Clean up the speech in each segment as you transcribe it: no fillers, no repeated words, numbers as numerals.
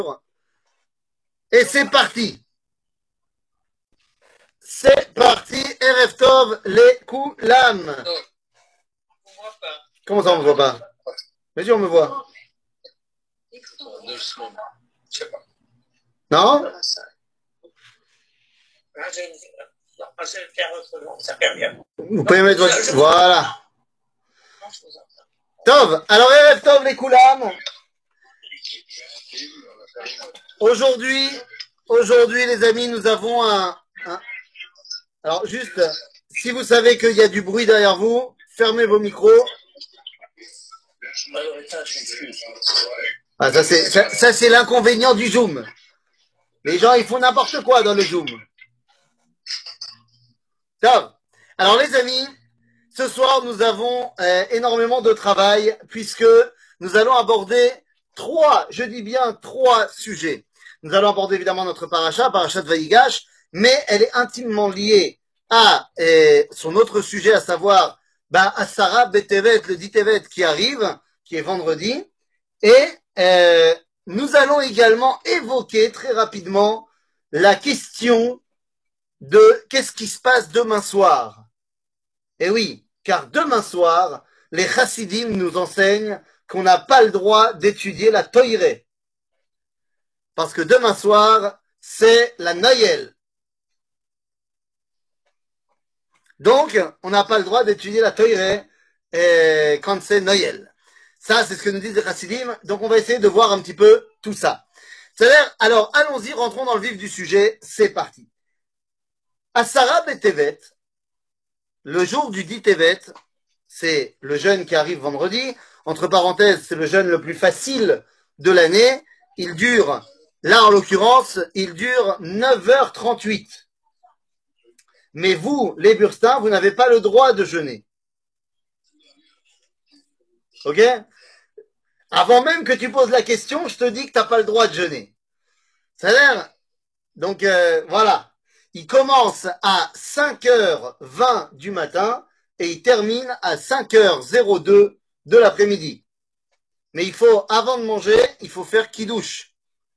Et c'est parti. C'est parti. Erev Tov, les Koulam. Comment ça, on ne me voit pas? Mais si, on me voit. Non? Vous pouvez mettre votre... Voilà. Tov. Alors, Erev Tov, les Koulam. Aujourd'hui, les amis, nous avons un... Alors, juste, si vous savez qu'il y a du bruit derrière vous, fermez vos micros. Ah, ça, c'est l'inconvénient du Zoom. Les gens, ils font n'importe quoi dans le Zoom. Top. Alors, les amis, ce soir, nous avons énormément de travail puisque nous allons aborder je dis bien trois sujets. Nous allons aborder évidemment notre parasha de Vaïgash, mais elle est intimement liée à son autre sujet, à savoir Asara Betevet, le 10 Tevet qui arrive, qui est vendredi. Et nous allons également évoquer très rapidement la question de qu'est-ce qui se passe demain soir. Et oui, car demain soir, les chassidim nous enseignent qu'on n'a pas le droit d'étudier la Toïré. Parce que demain soir, c'est la Noël. Donc, on n'a pas le droit d'étudier la Toïré quand c'est Noël. Ça, c'est ce que nous disent les chassidim. Donc, on va essayer de voir un petit peu tout ça. C'est-à-dire, alors, allons-y, rentrons dans le vif du sujet. C'est parti. Asara Betevet, le jour du 10 Tevet, c'est le jeûne qui arrive vendredi. Entre parenthèses, c'est le jeûne le plus facile de l'année. Il dure, là en l'occurrence, il dure 9h38. Mais vous, les burstins, vous n'avez pas le droit de jeûner. Ok? Avant même que tu poses la question, je te dis que tu n'as pas le droit de jeûner. C'est-à-dire, donc voilà. Il commence à 5h20 du matin et il termine à 5h02 de l'après-midi. Mais il faut, avant de manger, il faut faire kidouche.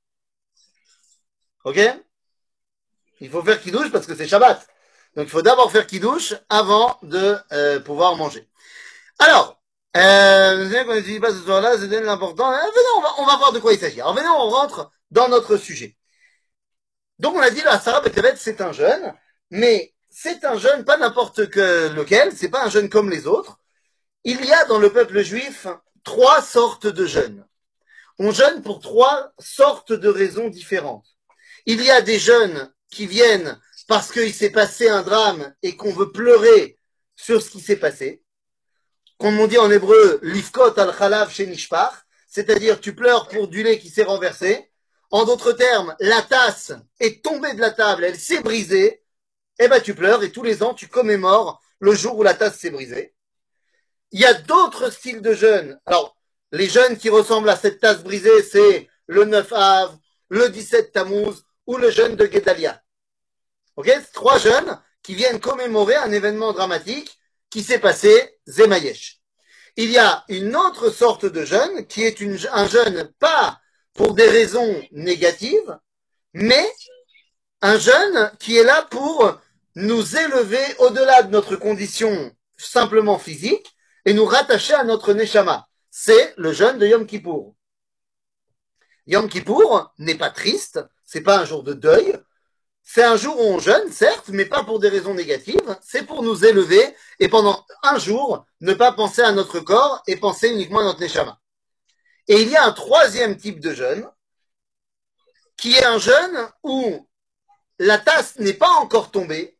Ok? Il faut faire kidouche parce que c'est Shabbat. Donc il faut d'abord faire kidouche avant de pouvoir manger. Alors, vous savez qu'on n'utilise pas ce soir-là, c'est l'important. Venez, on va voir de quoi il s'agit. Alors venez, on rentre dans notre sujet. Donc on a dit la Sarah Betevet, c'est un jeûne, mais c'est un jeûne pas n'importe lequel, c'est pas un jeûne comme les autres. Il y a dans le peuple juif 3 sortes de jeûnes. On jeûne pour 3 sortes de raisons différentes. Il y a des jeûnes qui viennent parce qu'il s'est passé un drame et qu'on veut pleurer sur ce qui s'est passé. Comme on dit en hébreu, lifkot al-chalav shenishpach, c'est-à-dire tu pleures pour du lait qui s'est renversé. En d'autres termes, la tasse est tombée de la table, elle s'est brisée, et ben tu pleures et tous les ans tu commémores le jour où la tasse s'est brisée. Il y a d'autres styles de jeûnes. Alors, les jeûnes qui ressemblent à cette tasse brisée, c'est le 9 Av, le 17 Tammuz ou le jeûne de Guédalia. Ok? C'est 3 jeûnes qui viennent commémorer un événement dramatique qui s'est passé, Zemayesh. Il y a une autre sorte de jeûne qui est un jeûne pas pour des raisons négatives, mais un jeûne qui est là pour nous élever au-delà de notre condition simplement physique et nous rattacher à notre neshama. C'est le jeûne de Yom Kippour. Yom Kippour n'est pas triste, c'est pas un jour de deuil, c'est un jour où on jeûne, certes, mais pas pour des raisons négatives, c'est pour nous élever et pendant un jour, ne pas penser à notre corps et penser uniquement à notre neshama. Et il y a un troisième type de jeûne, qui est un jeûne où la tasse n'est pas encore tombée,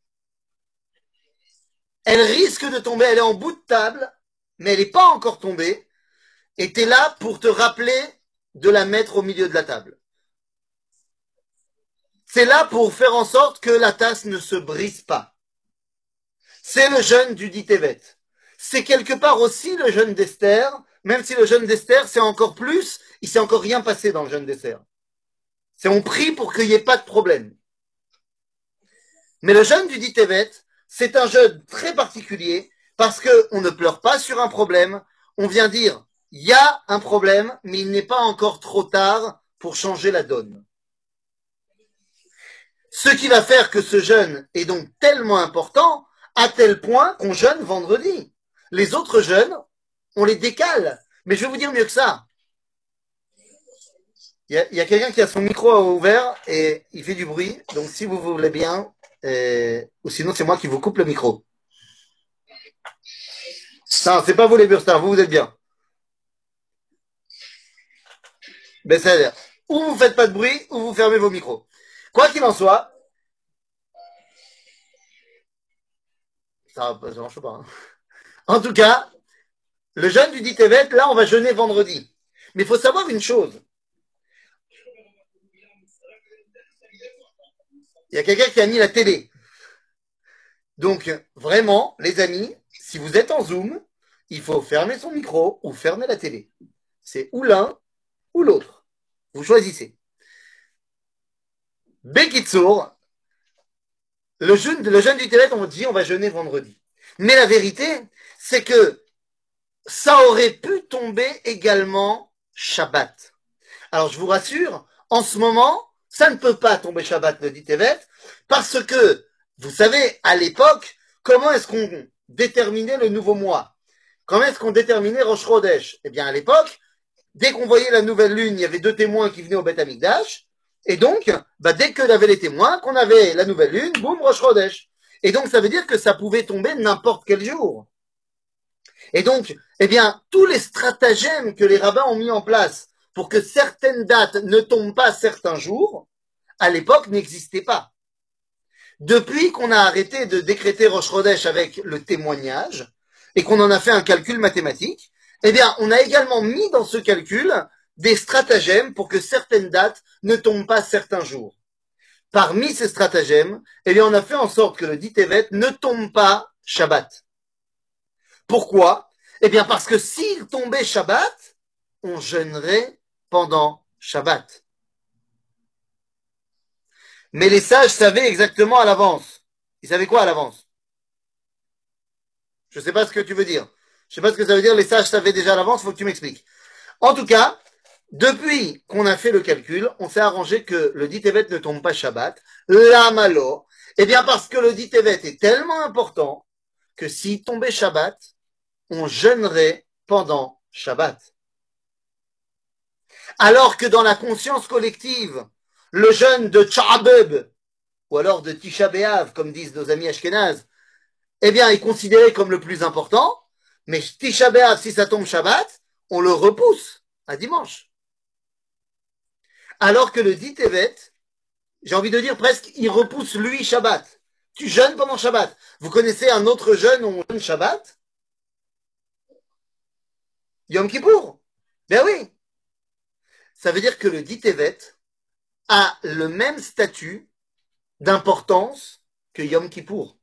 elle risque de tomber, elle est en bout de table, mais elle n'est pas encore tombée, et tu es là pour te rappeler de la mettre au milieu de la table. C'est là pour faire en sorte que la tasse ne se brise pas. C'est le jeûne du 10 Tevet. C'est quelque part aussi le jeûne d'Esther, même si le jeûne d'Esther, c'est encore plus, il s'est encore rien passé dans le jeûne d'Esther. C'est on prie pour qu'il n'y ait pas de problème. Mais le jeûne du 10 Tevet, c'est un jeûne très particulier parce qu'on ne pleure pas sur un problème, on vient dire, il y a un problème, mais il n'est pas encore trop tard pour changer la donne. Ce qui va faire que ce jeûne est donc tellement important à tel point qu'on jeûne vendredi. Les autres jeûnes, on les décale. Mais je vais vous dire mieux que ça. Il y a quelqu'un qui a son micro ouvert et il fait du bruit. Donc si vous voulez bien, ou sinon c'est moi qui vous coupe le micro. Non, c'est pas vous les bursters, vous êtes bien. Ben c'est-à-dire, ou vous faites pas de bruit, ou vous fermez vos micros. Quoi qu'il en soit, ça marche pas. Hein. En tout cas, le jeûne du dit Tevet, là on va jeûner vendredi. Mais il faut savoir une chose. Il y a quelqu'un qui a mis la télé. Donc, vraiment, les amis, si vous êtes en Zoom, il faut fermer son micro ou fermer la télé. C'est ou l'un ou l'autre. Vous choisissez. Bekitsour, le jeûne du Télet, on dit on va jeûner vendredi. Mais la vérité, c'est que ça aurait pu tomber également Shabbat. Alors je vous rassure, en ce moment, ça ne peut pas tomber Shabbat le dit Tevet, parce que, vous savez, à l'époque, comment est-ce qu'on déterminait le nouveau mois? Comment est-ce qu'on déterminait Rosh Chodesh? Eh bien, à l'époque, dès qu'on voyait la nouvelle lune, il y avait deux témoins qui venaient au Beth Amikdash, et donc, dès qu'il y avait les témoins, qu'on avait la nouvelle lune, boum, Rosh Chodesh. Et donc, ça veut dire que ça pouvait tomber n'importe quel jour. Et donc, eh bien, tous les stratagèmes que les rabbins ont mis en place pour que certaines dates ne tombent pas certains jours, à l'époque, n'existaient pas. Depuis qu'on a arrêté de décréter Rosh Chodesh avec le témoignage et qu'on en a fait un calcul mathématique, eh bien, on a également mis dans ce calcul des stratagèmes pour que certaines dates ne tombent pas certains jours. Parmi ces stratagèmes, eh bien, on a fait en sorte que le dit Tevet ne tombe pas Shabbat. Pourquoi? Eh bien, parce que s'il tombait Shabbat, on jeûnerait pendant Shabbat. Mais les sages savaient exactement à l'avance. Ils savaient quoi à l'avance? Je ne sais pas ce que tu veux dire. Je ne sais pas ce que ça veut dire. Les sages savaient déjà à l'avance. Il faut que tu m'expliques. En tout cas, depuis qu'on a fait le calcul, on s'est arrangé que le dit Tevet ne tombe pas Shabbat. La malo. Eh bien, parce que le dit Tevet est tellement important que s'il tombait Shabbat, on jeûnerait pendant Shabbat. Alors que dans la conscience collective, le jeûne de Tcha'abeb, ou alors de Tisha B'Av, comme disent nos amis Ashkenaz, eh bien, est considéré comme le plus important, mais Tisha B'Av, si ça tombe Shabbat, on le repousse à dimanche. Alors que le dit Tevet, j'ai envie de dire presque, il repousse lui Shabbat. Tu jeûnes pendant Shabbat. Vous connaissez un autre jeûne où on jeûne Shabbat? Yom Kippour. Ben oui. Ça veut dire que le dit Tevet a le même statut d'importance que Yom Kippour.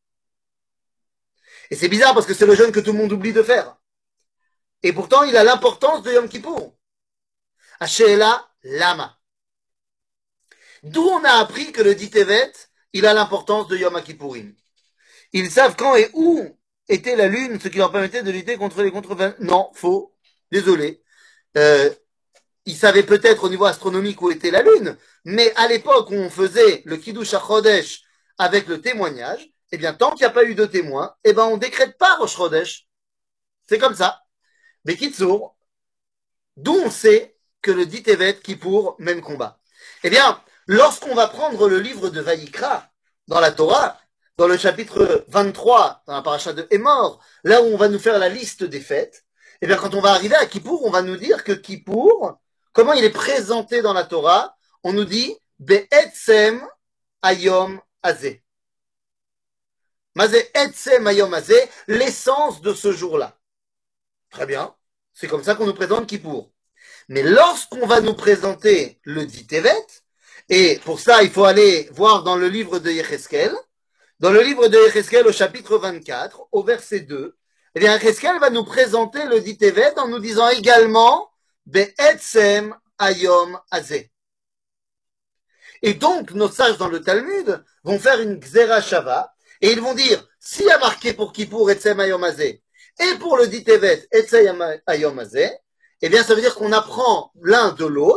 Et c'est bizarre parce que c'est le jeûne que tout le monde oublie de faire. Et pourtant, il a l'importance de Yom Kippour. Hashéla Lama. D'où on a appris que le dit Tevet, il a l'importance de Yom Kippourim. Ils savent quand et où était la lune, ce qui leur permettait de lutter contre les contrevenants. Non, faux. Désolé. Ils savaient peut-être au niveau astronomique où était la lune, mais à l'époque où on faisait le Kiddush HaChodesh avec le témoignage, eh bien, tant qu'il n'y a pas eu de témoin, eh ben, on décrète pas Rosh Chodesh. C'est comme ça. Mais Kitsour, d'où on sait que le dit Tevet, Kippour, même combat. Eh bien, lorsqu'on va prendre le livre de Vaïkra dans la Torah, dans le chapitre 23, dans la paracha de Hémor, là où on va nous faire la liste des fêtes, eh bien, quand on va arriver à Kippour, on va nous dire que Kippour, comment il est présenté dans la Torah, on nous dit Be'etzem Ayom Azeh. Mazé Etzem Ayom Azeh, l'essence de ce jour-là. Très bien, c'est comme ça qu'on nous présente Kippour. Mais lorsqu'on va nous présenter le dit Tevet, et pour ça, il faut aller voir dans le livre de Yecheskel, dans le livre de Yecheskel au chapitre 24, au verset 2, eh bien, Yecheskel va nous présenter le dit Tevet en nous disant également Be'etzem Ayom Azeh. Et donc, nos sages dans le Talmud vont faire une Xera Shava, et ils vont dire, s'il y a marqué pour Kippour Etzem Ayom Azeh, et pour le dit Tevet Etzem Ayom Azeh, eh bien, ça veut dire qu'on apprend l'un de l'autre,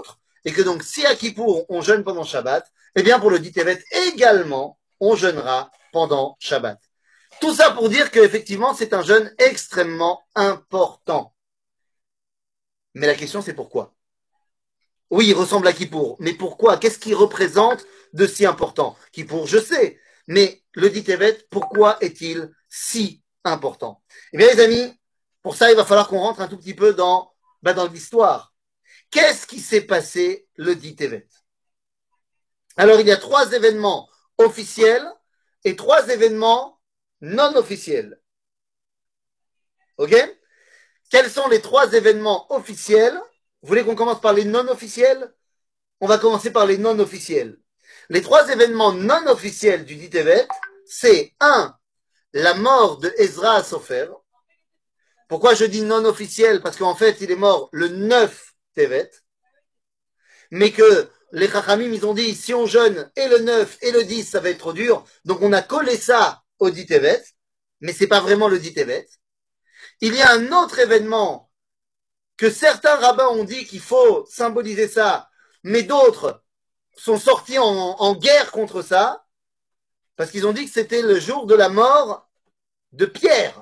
et que donc si à Kippour on jeûne pendant Shabbat, eh bien pour le dit Tevet également, on jeûnera pendant Shabbat. Tout ça pour dire qu'effectivement c'est un jeûne extrêmement important. Mais la question c'est pourquoi? Oui, il ressemble à Kippour, mais pourquoi? Qu'est-ce qu'il représente de si important? Kippour, je sais, mais le dit Tevet, pourquoi est-il si important? Eh bien les amis, pour ça il va falloir qu'on rentre un tout petit peu dans l'histoire. Qu'est-ce qui s'est passé le dit Tevet? Alors, il y a 3 événements officiels et 3 événements non officiels. OK? Quels sont les 3 événements officiels? Vous voulez qu'on commence par les non officiels? On va commencer par les non officiels. Les 3 événements non officiels du dit Tevet, c'est 1. La mort de Ezra Sofer. Pourquoi je dis non officiel? Parce qu'en fait, il est mort le 9 Tevet. Mais que les Chachamim, ils ont dit, si on jeûne et le 9 et le 10, ça va être trop dur. Donc on a collé ça au dit Tevet, mais c'est pas vraiment le dit Tevet. Il y a un autre événement que certains rabbins ont dit qu'il faut symboliser ça, mais d'autres sont sortis en guerre contre ça, parce qu'ils ont dit que c'était le jour de la mort de Pierre.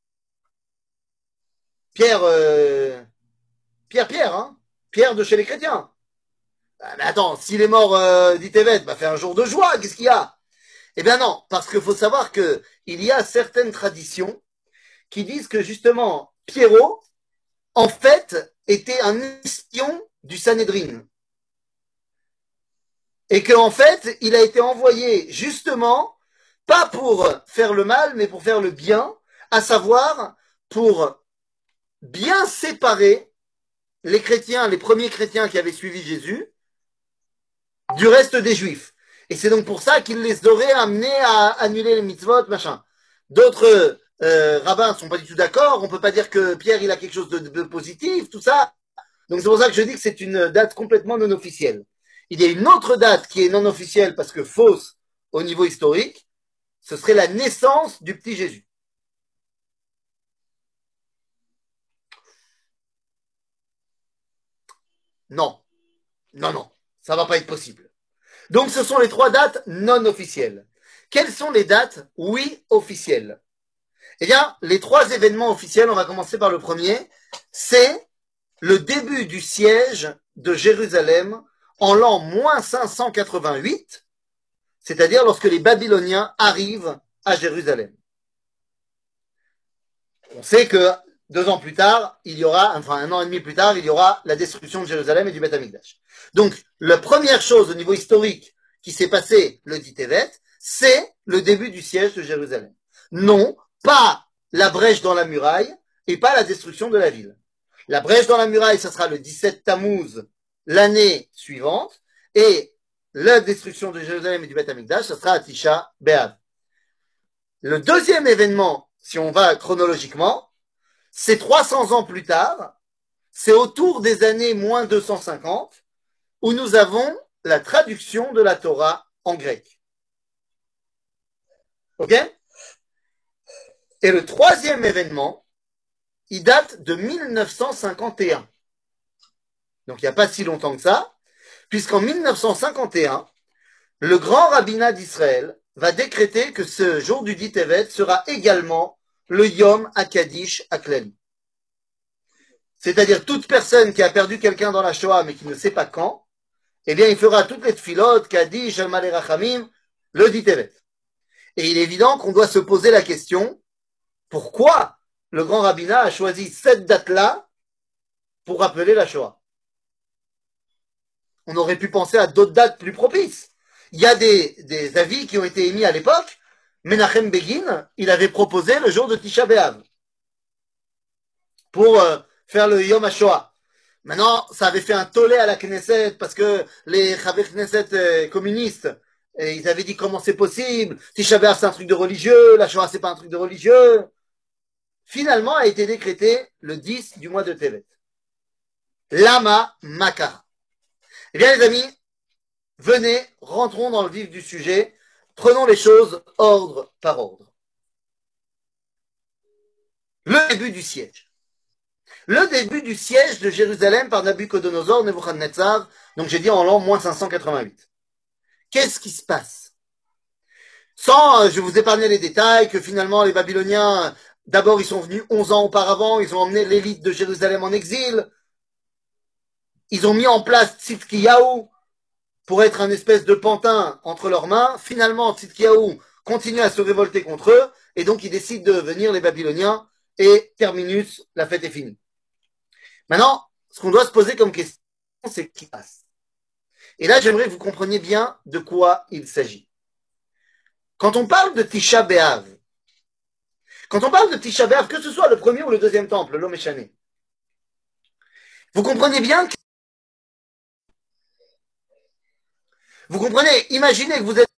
Pierre, hein? Pierre de chez les chrétiens. Ah, mais attends, s'il est mort dit Tevet, bah fait un jour de joie, qu'est-ce qu'il y a? Eh bien non, parce qu'il faut savoir qu'il y a certaines traditions qui disent que justement, Pierrot, en fait, était un espion du Sanhédrin. Et qu'en fait, il a été envoyé justement, pas pour faire le mal, mais pour faire le bien, à savoir pour bien séparer les chrétiens, les premiers chrétiens qui avaient suivi Jésus, du reste des juifs. Et c'est donc pour ça qu'il les aurait amenés à annuler les mitzvot, machin. D'autres rabbins ne sont pas du tout d'accord. On ne peut pas dire que Pierre il a quelque chose de positif, tout ça. Donc c'est pour ça que je dis que c'est une date complètement non officielle. Il y a une autre date qui est non officielle parce que fausse au niveau historique. Ce serait la naissance du petit Jésus. Non, non, ça va pas être possible. Donc ce sont les 3 dates non officielles. Quelles sont les dates, oui, officielles? Eh bien, les 3 événements officiels, on va commencer par le premier, c'est le début du siège de Jérusalem en l'an moins 588, c'est-à-dire lorsque les Babyloniens arrivent à Jérusalem. On sait que 2 ans plus tard, il y aura, enfin 1 an et demi plus tard, il y aura la destruction de Jérusalem et du Beth Amikdash. Donc, la première chose au niveau historique qui s'est passée le dit Tevet, c'est le début du siège de Jérusalem. Non, pas la brèche dans la muraille et pas la destruction de la ville. La brèche dans la muraille, ça sera le 17 Tammuz l'année suivante et la destruction de Jérusalem et du Beth Amikdash, ça sera à Tisha B'Av. Le deuxième événement, si on va chronologiquement, c'est 300 ans plus tard, c'est autour des années moins 250, où nous avons la traduction de la Torah en grec. OK? Et le troisième événement, il date de 1951. Donc il n'y a pas si longtemps que ça, puisqu'en 1951, le grand rabbinat d'Israël va décréter que ce jour du dit Tevet sera également le Yom HaKadish HaKlali. C'est-à-dire toute personne qui a perdu quelqu'un dans la Shoah mais qui ne sait pas quand, eh bien il fera toutes les tfilotes, Kaddish, Almalé Rachamim, le dit Tevet. Et il est évident qu'on doit se poser la question, pourquoi le grand rabbinat a choisi cette date-là pour rappeler la Shoah? On aurait pu penser à d'autres dates plus propices. Il y a des avis qui ont été émis à l'époque. Menachem Begin, il avait proposé le jour de Tisha B'Av pour faire le Yom HaShoah. Maintenant, ça avait fait un tollé à la Knesset parce que les Chaver Knesset communistes, ils avaient dit comment c'est possible. Tisha B'Av c'est un truc de religieux, la Shoah c'est pas un truc de religieux. Finalement, a été décrété le 10 du mois de Tevet. Lama Makara. Eh bien, les amis, venez, rentrons dans le vif du sujet. Prenons les choses ordre par ordre. Le début du siège. Le début du siège de Jérusalem par Nabucodonosor, Nebuchadnezzar, Donc j'ai dit en l'an moins 588. Qu'est-ce qui se passe? Sans, je vous épargner les détails, que finalement les Babyloniens, d'abord ils sont venus 11 ans auparavant, ils ont emmené l'élite de Jérusalem en exil, ils ont mis en place Tzidkiyahu pour être un espèce de pantin entre leurs mains. Finalement, Tzidkiyahu continue à se révolter contre eux, et donc ils décident de venir les Babyloniens, et terminus, la fête est finie. Maintenant, ce qu'on doit se poser comme question, c'est ce qui passe. Et là, j'aimerais que vous compreniez bien de quoi il s'agit. Quand on parle de Tisha B'Av, que ce soit le premier ou le deuxième temple, l'homme échané, vous comprenez bien que, vous comprenez, imaginez que vous êtes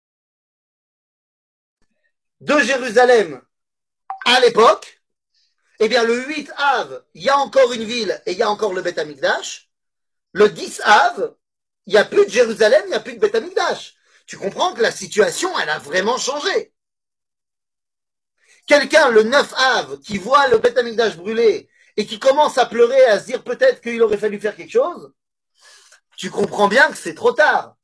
de Jérusalem à l'époque, eh bien le 8 Av, il y a encore une ville et il y a encore le Beth Amikdash. Le 10 Av, il n'y a plus de Jérusalem, il n'y a plus de Beth Amikdash. Tu comprends que la situation, elle a vraiment changé. Quelqu'un, le 9 Av, qui voit le Beth Amikdash brûler et qui commence à pleurer, à se dire peut-être qu'il aurait fallu faire quelque chose, tu comprends bien que c'est trop tard.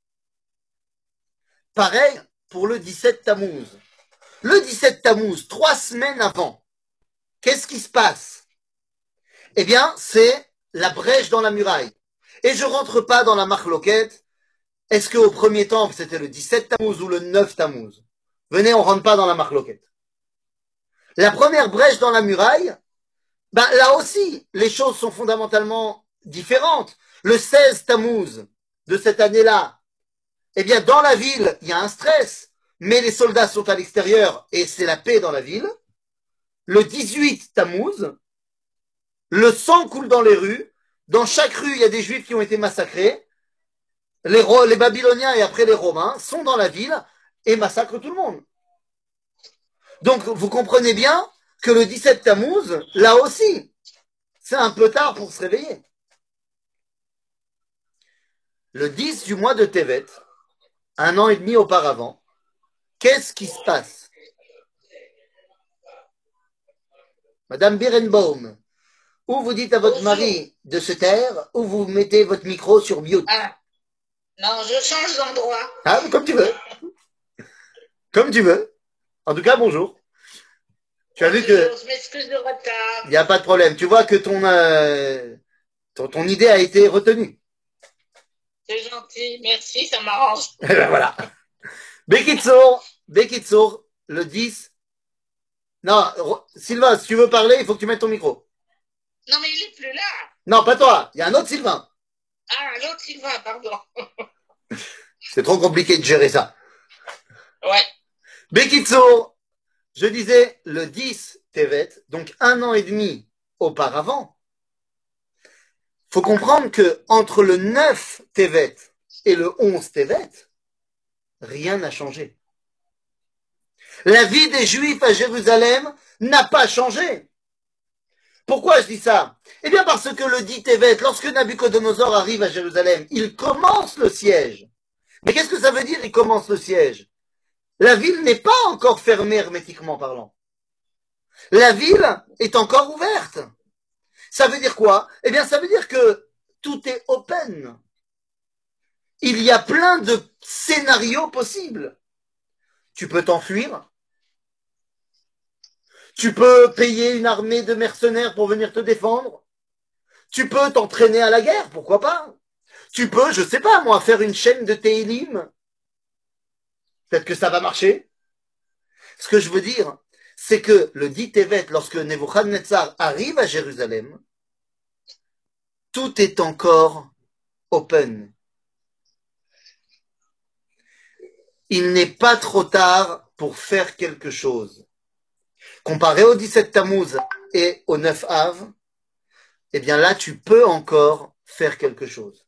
Pareil pour le 17 Tammuz. Le 17 Tammuz, 3 semaines avant, qu'est-ce qui se passe? Eh bien, c'est la brèche dans la muraille. Et je rentre pas dans la marloquette. Est-ce qu'au premier temple, c'était le 17 Tammuz ou le 9 Tammuz? Venez, on rentre pas dans la marloquette. La première brèche dans la muraille, ben, là aussi, les choses sont fondamentalement différentes. Le 16 Tammuz de cette année-là, eh bien, dans la ville, il y a un stress, mais les soldats sont à l'extérieur et c'est la paix dans la ville. Le 18 Tammuz, le sang coule dans les rues. Dans chaque rue, il y a des juifs qui ont été massacrés. Les Babyloniens et après les Romains sont dans la ville et massacrent tout le monde. Donc, vous comprenez bien que le 17 Tammuz, là aussi, c'est un peu tard pour se réveiller. Le 10 du mois de Tevet, un an et demi auparavant, qu'est-ce qui se passe? Madame Birenbaum, ou vous dites à votre mari de se taire, ou vous mettez votre micro sur mute. Ah, non, je change d'endroit. Ah, comme tu veux. Comme tu veux. En tout cas, bonjour. Tu as vu que. Je m'excuse de retard. Il n'y a pas de problème. Tu vois que ton idée a été retenue. C'est gentil, merci, ça m'arrange. Et ben voilà. Bekitsour, le 10. Non, Sylvain, si tu veux parler, il faut que tu mettes ton micro. Non, mais il est plus là. Non, pas toi. Il y a un autre Sylvain. Ah, l'autre, il va, pardon. C'est trop compliqué de gérer ça. Ouais. Bekitsour, je disais le 10 Tevet, donc un an et demi auparavant. Faut comprendre que entre le 9 Tevet et le 11 Tevet, rien n'a changé. La vie des Juifs à Jérusalem n'a pas changé. Pourquoi je dis ça? Eh bien parce que le 10 Tevet, lorsque Nabucodonosor arrive à Jérusalem, il commence le siège. Mais qu'est-ce que ça veut dire, il commence le siège? La ville n'est pas encore fermée hermétiquement parlant. La ville est encore ouverte. Ça veut dire quoi? Eh bien, ça veut dire que tout est open. Il y a plein de scénarios possibles. Tu peux t'enfuir. Tu peux payer une armée de mercenaires pour venir te défendre. Tu peux t'entraîner à la guerre, pourquoi pas? Tu peux, je sais pas moi, faire une chaîne de Télim. Peut-être que ça va marcher. Ce que je veux dire, c'est que le dit Tevet, lorsque Nebuchadnezzar arrive à Jérusalem, tout est encore open. Il n'est pas trop tard pour faire quelque chose. Comparé au 17 Tammuz et au 9 Av, eh bien là, tu peux encore faire quelque chose.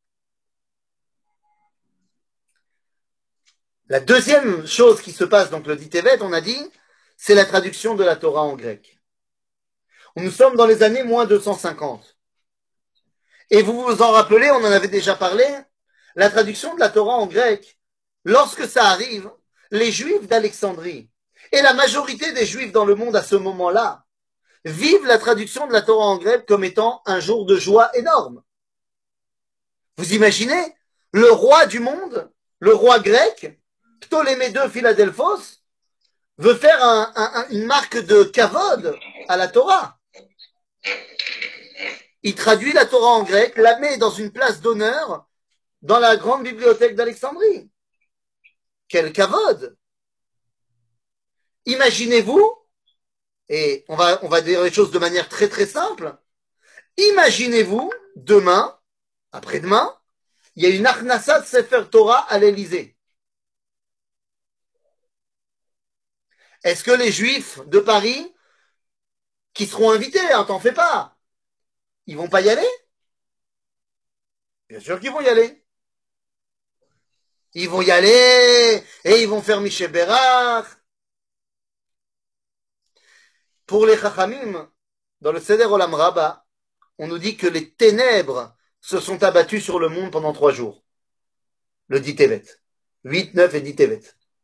La deuxième chose qui se passe, donc le dit Tevet, on a dit, c'est la traduction de la Torah en grec. Nous sommes dans les années moins 250. Et vous vous en rappelez, on en avait déjà parlé, la traduction de la Torah en grec, lorsque ça arrive, les Juifs d'Alexandrie et la majorité des Juifs dans le monde à ce moment-là vivent la traduction de la Torah en grec comme étant un jour de joie énorme. Vous imaginez? Le roi du monde, le roi grec, Ptolémée II Philadelphos, veut faire une marque de kavod à la Torah. Il traduit la Torah en grec, la met dans une place d'honneur dans la grande bibliothèque d'Alexandrie. Quel kavod! Imaginez-vous, et on va dire les choses de manière très très simple, imaginez-vous, demain, après-demain, il y a une Achnasat Sefer Torah à l'Élysée. Est-ce que les Juifs de Paris, qui seront invités, hein, t'en fais pas, ils vont pas y aller? Bien sûr qu'ils vont y aller. Ils vont y aller et ils vont faire Miché Berach. Pour les Chachamim, dans le Seder Olam Rabba, on nous dit que les ténèbres se sont abattues sur le monde pendant 3 jours. Le 10 Tevet. 8, 9 et 10 Tevet.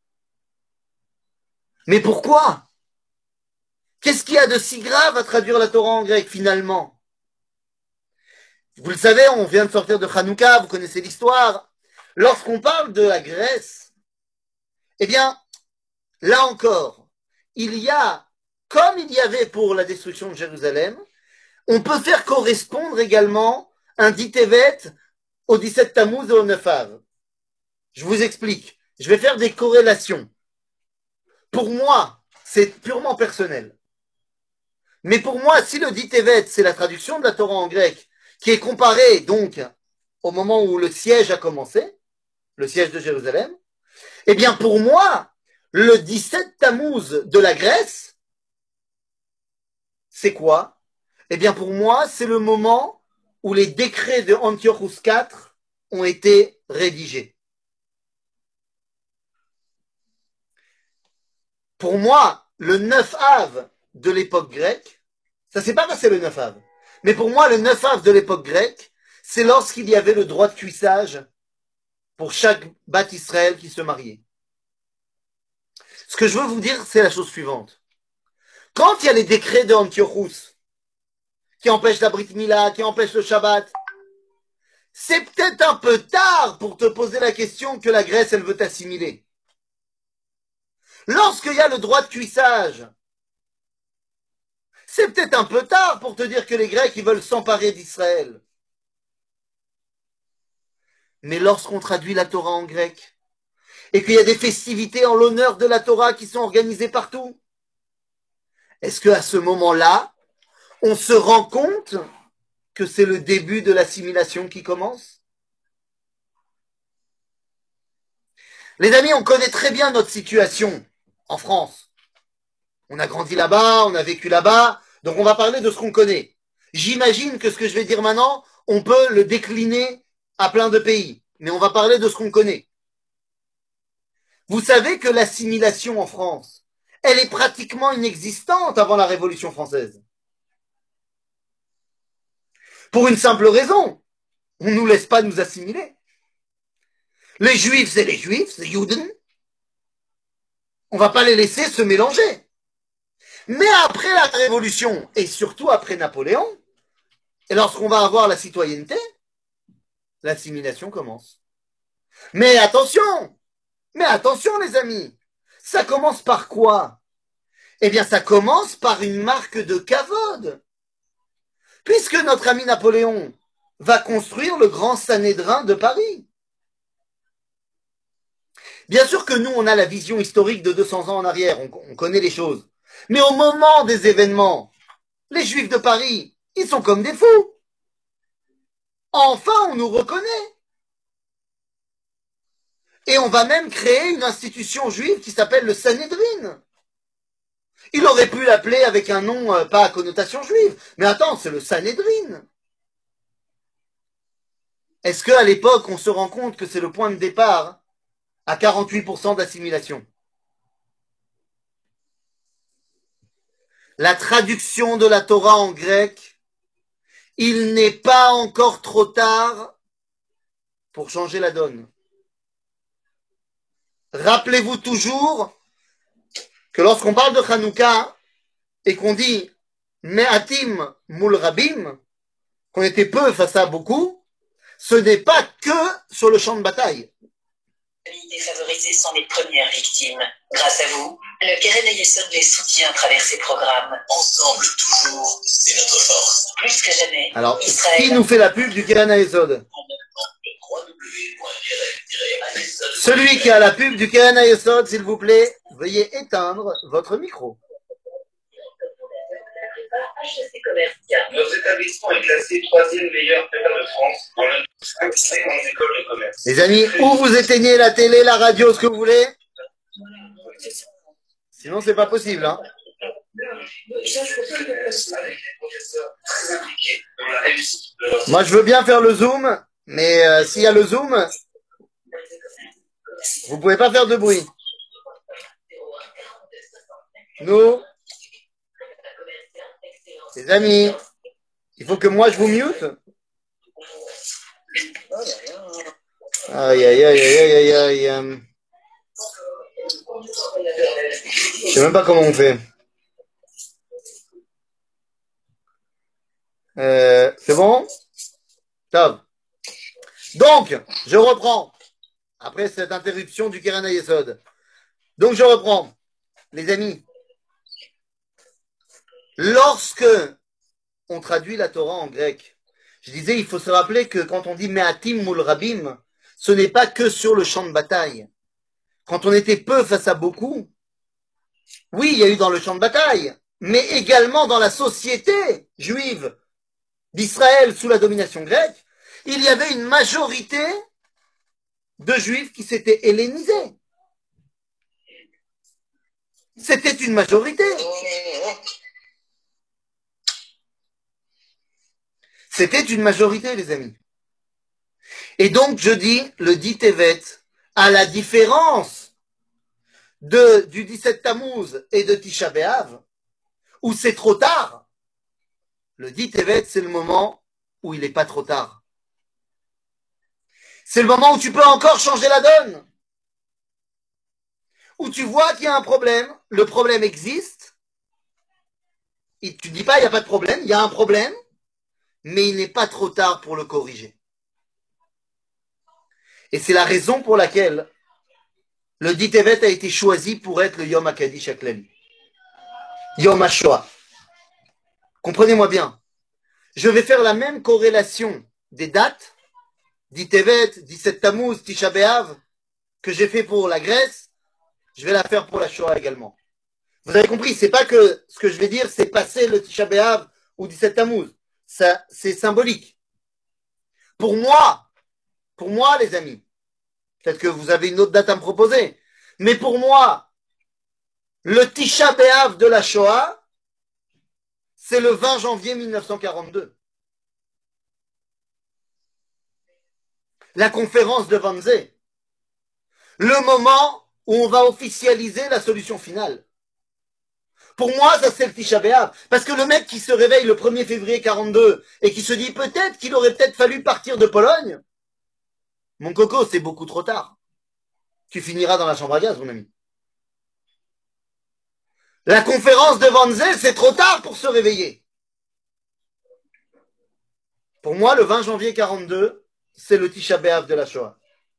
Mais pourquoi? Qu'est-ce qu'il y a de si grave à traduire la Torah en grec finalement? Vous le savez, on vient de sortir de Hanouka, vous connaissez l'histoire. Lorsqu'on parle de la Grèce, eh bien, là encore, il y a, comme il y avait pour la destruction de Jérusalem, on peut faire correspondre également un dit Tevet au 17 Tammuz et au 9 Av. Je vous explique. Je vais faire des corrélations. Pour moi, c'est purement personnel. Mais pour moi, si le dit Tevet, c'est la traduction de la Torah en grec, qui est comparée donc au moment où le siège a commencé, le siège de Jérusalem, eh bien pour moi, le 17 Tammuz de la Grèce, c'est quoi? Eh bien pour moi, c'est le moment où les décrets de Antiochus IV ont été rédigés. Pour moi, le 9 Av de l'époque grecque, ça s'est pas passé le 9 Av, mais pour moi, le 9 Av de l'époque grecque, c'est lorsqu'il y avait le droit de cuissage pour chaque bat Israël qui se mariait. Ce que je veux vous dire, c'est la chose suivante. Quand il y a les décrets de Antiochus qui empêchent la Brit Mila, qui empêchent le Shabbat, c'est peut-être un peu tard pour te poser la question que la Grèce, elle veut t'assimiler. Lorsqu'il y a le droit de cuissage, c'est peut-être un peu tard pour te dire que les Grecs, ils veulent s'emparer d'Israël. Mais lorsqu'on traduit la Torah en grec, et qu'il y a des festivités en l'honneur de la Torah qui sont organisées partout, est-ce qu'à ce moment-là, on se rend compte que c'est le début de l'assimilation qui commence? Les amis, on connaît très bien notre situation en France. On a grandi là-bas, on a vécu là-bas, donc on va parler de ce qu'on connaît. J'imagine que ce que je vais dire maintenant, on peut le décliner à plein de pays, mais on va parler de ce qu'on connaît. Vous savez que l'assimilation en France, elle est pratiquement inexistante avant la Révolution française. Pour une simple raison, on ne nous laisse pas nous assimiler. Les Juifs, c'est les Juifs, c'est Juden. On ne va pas les laisser se mélanger. Mais après la Révolution, et surtout après Napoléon, et lorsqu'on va avoir la citoyenneté, l'assimilation commence. Mais attention les amis, ça commence par quoi? Eh bien ça commence par une marque de kavod. Puisque notre ami Napoléon va construire le grand Sanhédrin de Paris. Bien sûr que nous, on a la vision historique de 200 ans en arrière, on connaît les choses. Mais au moment des événements, les Juifs de Paris, ils sont comme des fous. Enfin, on nous reconnaît. Et on va même créer une institution juive qui s'appelle le Sanhédrin. Il aurait pu l'appeler avec un nom pas à connotation juive. Mais attends, c'est le Sanhédrin. Est-ce qu'à l'époque, on se rend compte que c'est le point de départ à 48% d'assimilation? La traduction de la Torah en grec, il n'est pas encore trop tard pour changer la donne. Rappelez-vous toujours que lorsqu'on parle de Hanouka et qu'on dit Me'atim mul rabim, qu'on était peu face à beaucoup, ce n'est pas que sur le champ de bataille. Les familles défavorisées sont les premières victimes. Grâce à vous, le Keren Hayesod les soutient à travers ses programmes. Ensemble, toujours, c'est notre force. Plus que jamais, Alors, Israël... qui nous fait la pub du Keren Hayesod? Celui qui a la pub du Keren Hayesod, s'il vous plaît, veuillez éteindre votre micro. Notre établissement est classé 3e meilleur père de France dans le 5 grandes écoles de commerce. Les amis, ou vous éteignez la télé, la radio, ce que vous voulez. Sinon, c'est pas possible, hein. Moi, je veux bien faire le zoom, mais s'il y a le zoom, vous pouvez pas faire de bruit. Nous, les amis, il faut que moi je vous mute. Aïe, aïe, aïe, aïe, aïe, aïe. Je sais même pas comment on fait. C'est bon? Top. Donc, je reprends. Après cette interruption du Keren Hayesod. Donc, je reprends. Les amis, lorsque on traduit la Torah en grec, je disais, il faut se rappeler que quand on dit Me'atim mul Rabim, ce n'est pas que sur le champ de bataille. Quand on était peu face à beaucoup, oui, il y a eu dans le champ de bataille, mais également dans la société juive d'Israël sous la domination grecque, il y avait une majorité de juifs qui s'étaient hellénisés. C'était une majorité. C'était une majorité, les amis. Et donc, je dis, le dit Tevet, à la différence du 17 Tammuz et de Tisha B'Av, où c'est trop tard, le dit Tevet, c'est le moment où il n'est pas trop tard. C'est le moment où tu peux encore changer la donne. Où tu vois qu'il y a un problème, le problème existe, et tu ne dis pas il n'y a pas de problème, il y a un problème, mais il n'est pas trop tard pour le corriger. Et c'est la raison pour laquelle le dit Tevet a été choisi pour être le Yom HaKadosh HaKlali. Yom HaShoah. Comprenez-moi bien. Je vais faire la même corrélation des dates, dit Tevet, 17 Tammuz, Tisha B'Av, que j'ai fait pour la Grèce, je vais la faire pour la Shoah également. Vous avez compris, c'est pas que ce que je vais dire, c'est passer le Tisha B'Av ou 17 Tammuz. Ça, c'est symbolique. Pour moi, les amis, peut-être que vous avez une autre date à me proposer, mais pour moi, le Tisha B'Av de la Shoah, c'est le 20 janvier 1942. La conférence de Wannsee. Le moment où on va officialiser la solution finale. Pour moi, ça c'est le Tisha B'Av. Parce que le mec qui se réveille le 1er février 42 et qui se dit peut-être qu'il aurait peut-être fallu partir de Pologne, mon coco, c'est beaucoup trop tard. Tu finiras dans la chambre à gaz, mon ami. La conférence de Wannsee, c'est trop tard pour se réveiller. Pour moi, le 20 janvier 42, c'est le Tisha B'Av de la Shoah.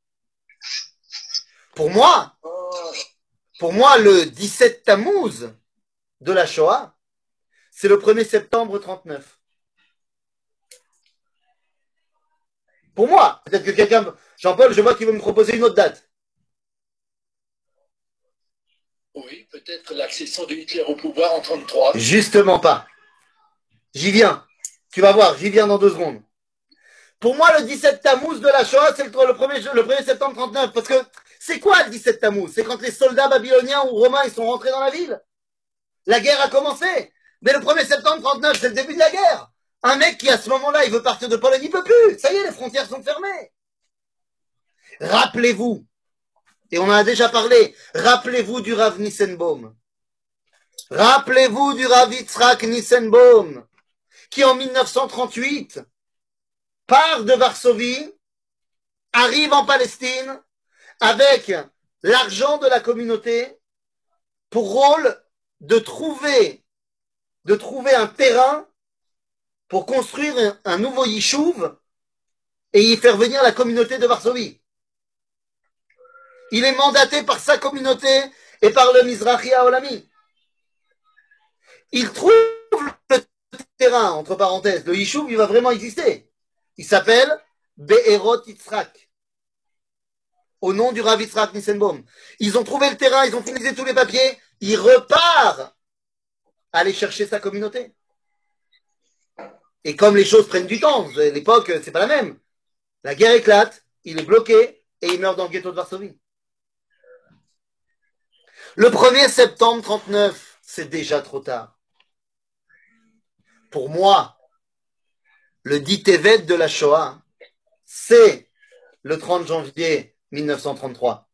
Pour moi, le 17 Tammuz de la Shoah, c'est le 1er septembre 39. Pour moi, peut-être que quelqu'un, Jean-Paul, je vois qu'il veut me proposer une autre date. Oui, peut-être l'accession de Hitler au pouvoir en 1933. Justement pas. J'y viens. Tu vas voir, j'y viens dans 2 secondes. Pour moi, le 17 Tammuz de la Shoah, c'est le 1er septembre 39. Parce que c'est quoi le 17 Tammuz? C'est quand les soldats babyloniens ou romains ils sont rentrés dans la ville. La guerre a commencé. Mais le 1er septembre 39, c'est le début de la guerre. Un mec qui, à ce moment-là, il veut partir de Pologne, il peut plus. Ça y est, les frontières sont fermées. Rappelez-vous, et on en a déjà parlé, rappelez-vous du Rav Nissenbaum. Rappelez-vous du Rav Yitzhak Nissenbaum, qui en 1938 part de Varsovie, arrive en Palestine, avec l'argent de la communauté, pour rôle de trouver un terrain pour construire un nouveau yishuv et y faire venir la communauté de Varsovie. Il est mandaté par sa communauté et par le Mizrahi Haolami. Il trouve le terrain, entre parenthèses, le Yishuv, il va vraiment exister. Il s'appelle Be'erot Yitzhak, au nom du Rav Yitzhak Nissenbaum. Ils ont trouvé le terrain, ils ont finalisé tous les papiers, il repart aller chercher sa communauté. Et comme les choses prennent du temps, à l'époque, c'est pas la même. La guerre éclate, il est bloqué et il meurt dans le ghetto de Varsovie. Le 1er septembre 39, c'est déjà trop tard. Pour moi, le dit Tevet de la Shoah, c'est le 30 janvier 1933.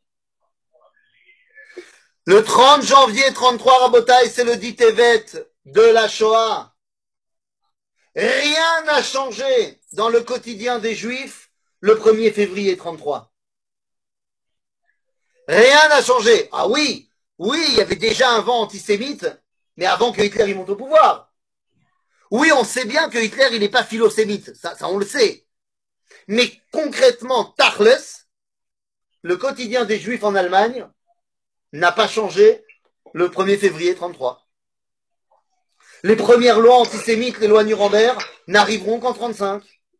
Le 30 janvier 33, Rabotai, c'est le dit Tevet de la Shoah. Rien n'a changé dans le quotidien des Juifs le 1er février 33. Rien n'a changé. Ah oui, il y avait déjà un vent antisémite, mais avant que Hitler y monte au pouvoir. Oui, on sait bien que Hitler, il n'est pas philosémite, ça on le sait. Mais concrètement, Tachles, le quotidien des Juifs en Allemagne, n'a pas changé le 1er février 33. Les premières lois antisémites, les lois Nuremberg, n'arriveront qu'en 35.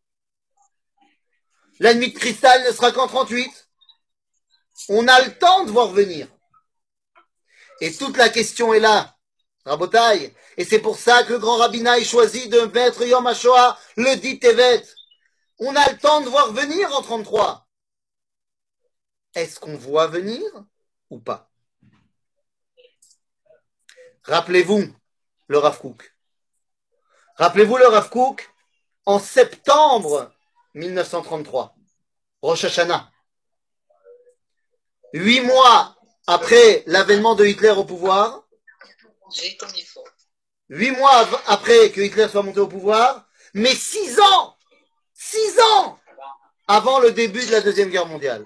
La nuit de cristal ne sera qu'en 38. On a le temps de voir venir. Et toute la question est là, Rabotai. Et c'est pour ça que le grand rabbinat choisit de mettre Yom HaShoah, le dit Tevet. On a le temps de voir venir en 33. Est-ce qu'on voit venir ou pas? Rappelez-vous le Rav Kook. Rappelez-vous le Rav Kook en septembre 1933, Rosh Hashanah. 8 mois après l'avènement de Hitler au pouvoir, 8 mois après que Hitler soit monté au pouvoir, mais 6 ans avant le début de la Deuxième Guerre mondiale.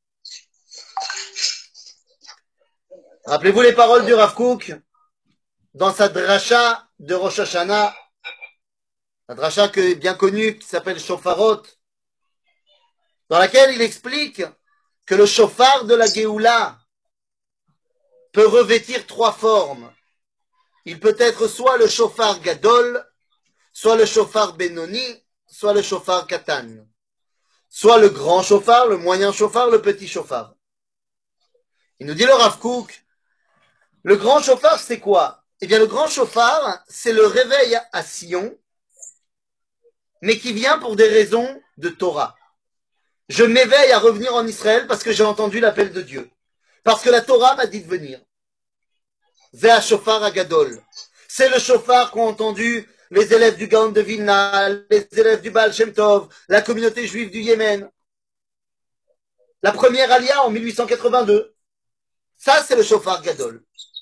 Rappelez-vous les paroles du Rav Kook dans sa dracha de Rosh Hashanah, la dracha bien connue qui s'appelle Shofarot, dans laquelle il explique que le shofar de la Géoula peut revêtir 3 formes. Il peut être soit le shofar Gadol, soit le shofar Benoni, soit le shofar Katan. Soit le grand shofar, le moyen shofar, le petit shofar. Il nous dit le Rav Kook, le grand shofar c'est quoi? Eh bien le grand shofar c'est le réveil à Sion, mais qui vient pour des raisons de Torah. Je m'éveille à revenir en Israël parce que j'ai entendu l'appel de Dieu. Parce que la Torah m'a dit de venir. Zéa shofar agadol. C'est le shofar qu'ont entendu les élèves du Gaon de Vilna, les élèves du Baal Shem Tov, la communauté juive du Yémen. La première Aliyah en 1882. Ça, c'est le shofar gadol.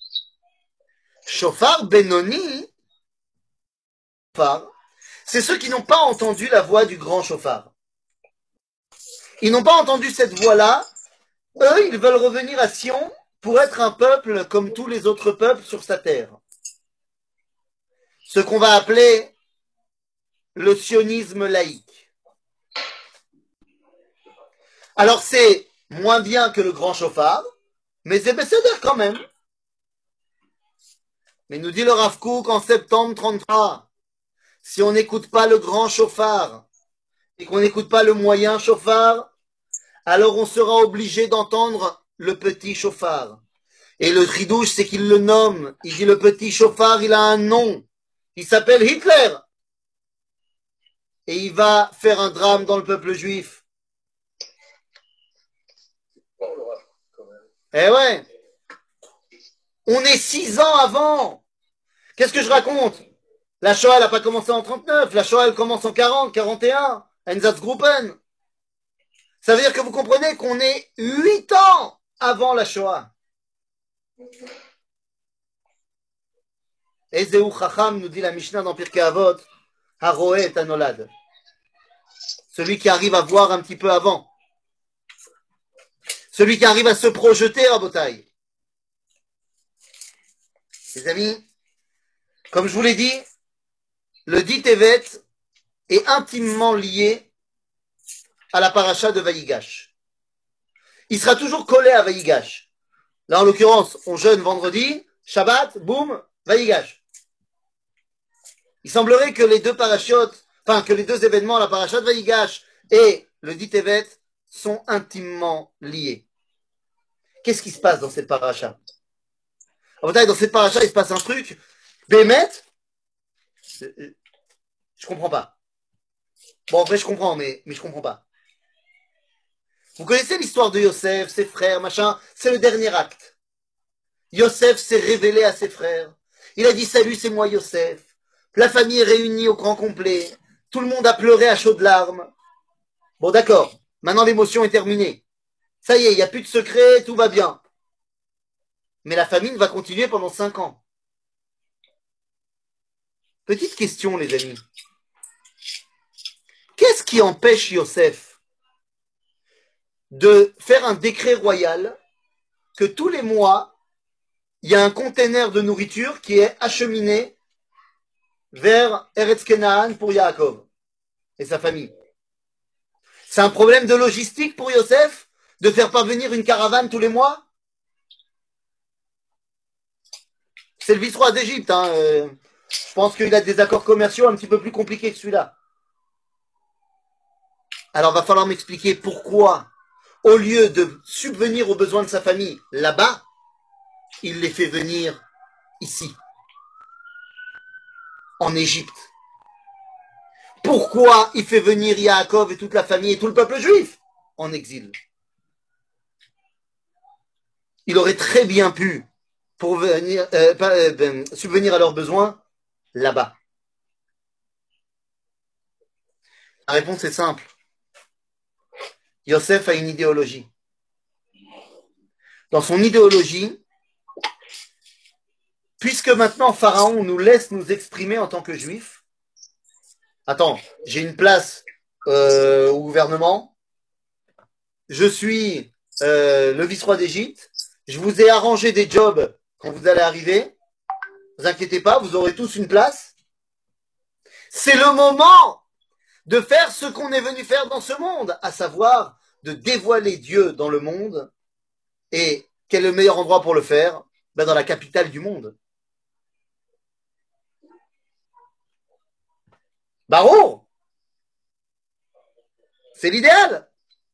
Shofar Benoni, c'est ceux qui n'ont pas entendu la voix du grand shofar. Ils n'ont pas entendu cette voix-là. Eux, ils veulent revenir à Sion pour être un peuple comme tous les autres peuples sur sa terre. Ce qu'on va appeler le sionisme laïque. Alors c'est moins bien que le grand shofar, mais c'est bécédère quand même. Mais nous dit le Rav Kook en septembre 33, si on n'écoute pas le grand shofar et qu'on n'écoute pas le moyen shofar, alors on sera obligé d'entendre le petit shofar. Et le chidouche, c'est qu'il le nomme. Il dit le petit shofar, il a un nom. Il s'appelle Hitler. Et il va faire un drame dans le peuple juif. Eh ouais. On est 6 ans avant. Qu'est-ce que je raconte? La Shoah, elle n'a pas commencé en 39. La Shoah, elle commence en 40, 41. Einsatzgruppen. Ça veut dire que vous comprenez qu'on est 8 ans avant la Shoah. Ezeu Chacham, nous dit la Mishnah dans Pirkei Avot, Haroe et Anolad. Celui qui arrive à voir un petit peu avant. Celui qui arrive à se projeter à Botaï. Les amis, comme je vous l'ai dit, le dit Tevet est intimement lié à la paracha de Vaïgash. Il sera toujours collé à Vaïgash. Là, en l'occurrence, on jeûne vendredi, Shabbat, boum, Vaïgash. Il semblerait que les deux parachutes, enfin, que les deux événements, la paracha de Vaïgash et le dit Tevet, sont intimement liés. Qu'est-ce qui se passe dans cette paracha? Dans cette paracha, il se passe un truc, Bémet, je comprends pas. Bon, en vrai, je comprends, mais je comprends pas. Vous connaissez l'histoire de Yosef, ses frères, machin, c'est le dernier acte. Yosef s'est révélé à ses frères. Il a dit salut, c'est moi Yosef. La famille est réunie au grand complet. Tout le monde a pleuré à chaudes larmes. Bon, d'accord. Maintenant, l'émotion est terminée. Ça y est, il n'y a plus de secret, tout va bien. Mais la famine va continuer pendant 5 ans. Petite question, les amis. Qu'est-ce qui empêche Yosef de faire un décret royal que tous les mois, il y a un conteneur de nourriture qui est acheminé vers Eretz Kenaan pour Yaakov et sa famille? C'est un problème de logistique pour Yosef de faire parvenir une caravane tous les mois? C'est le vice-roi d'Égypte. Je pense qu'il a des accords commerciaux un petit peu plus compliqués que celui-là. Alors, il va falloir m'expliquer pourquoi, au lieu de subvenir aux besoins de sa famille là-bas, il les fait venir ici, en Égypte. Pourquoi il fait venir Yaakov et toute la famille et tout le peuple juif en exil? Il aurait très bien pu subvenir à leurs besoins là-bas. La réponse est simple. Yosef a une idéologie. Dans son idéologie, puisque maintenant Pharaon nous laisse nous exprimer en tant que juifs, attends, j'ai une place au gouvernement, je suis le vice-roi d'Égypte, je vous ai arrangé des jobs quand vous allez arriver, ne vous inquiétez pas, vous aurez tous une place. C'est le moment de faire ce qu'on est venu faire dans ce monde, à savoir de dévoiler Dieu dans le monde. Et quel est le meilleur endroit pour le faire? Dans la capitale du monde. Barreau, c'est l'idéal.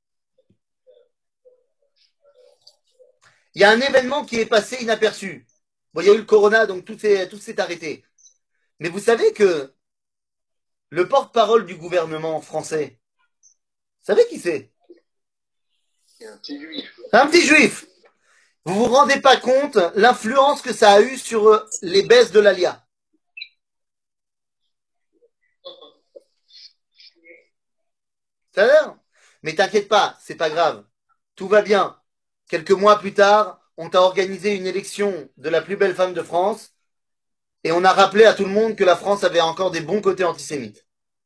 Il y a un événement qui est passé inaperçu. Bon, il y a eu le corona, donc tout s'est arrêté. Mais vous savez que le porte-parole du gouvernement français, vous savez qui c'est? Un petit juif. Un petit juif. Vous vous rendez pas compte l'influence que ça a eu sur les baisses de l'ALIA. Ça a l'air? Mais t'inquiète pas, c'est pas grave. Tout va bien. Quelques mois plus tard, on t'a organisé une élection de la plus belle femme de France et on a rappelé à tout le monde que la France avait encore des bons côtés antisémites.